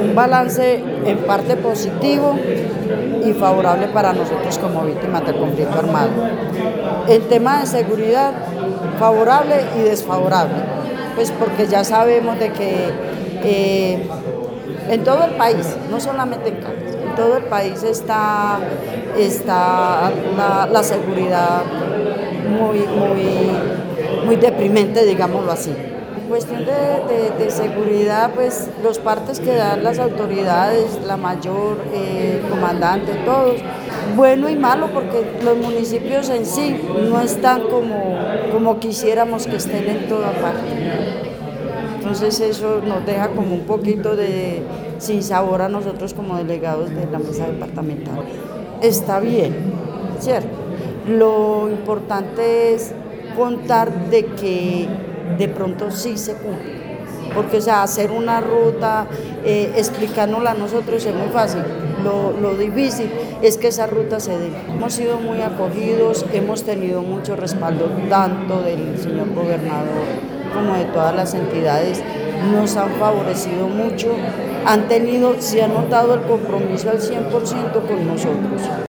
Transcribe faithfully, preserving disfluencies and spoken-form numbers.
un balance en parte positivo y favorable para nosotros como víctimas del conflicto armado. En tema de seguridad, favorable y desfavorable, pues porque ya sabemos de que eh, en todo el país, no solamente en Cali, en todo el país está, está la, la seguridad muy, muy, muy deprimente, digámoslo así. En cuestión de, de, de seguridad, pues los partes que dan las autoridades, la mayor, eh, el comandante, todos, bueno y malo, porque los municipios en sí no están como, como quisiéramos que estén en toda parte. Entonces eso nos deja como un poquito de sinsabor a nosotros como delegados de la mesa departamental. Está bien, ¿cierto? Lo importante es contar de que de pronto sí se cumple. Porque, o sea, hacer una ruta, eh, explicándola a nosotros es muy fácil. Lo, lo difícil es que esa ruta se dé. Hemos sido muy acogidos, hemos tenido mucho respaldo tanto del señor gobernador como de todas las entidades. Nos han favorecido mucho, han tenido, se ha notado el compromiso al cien por ciento con nosotros.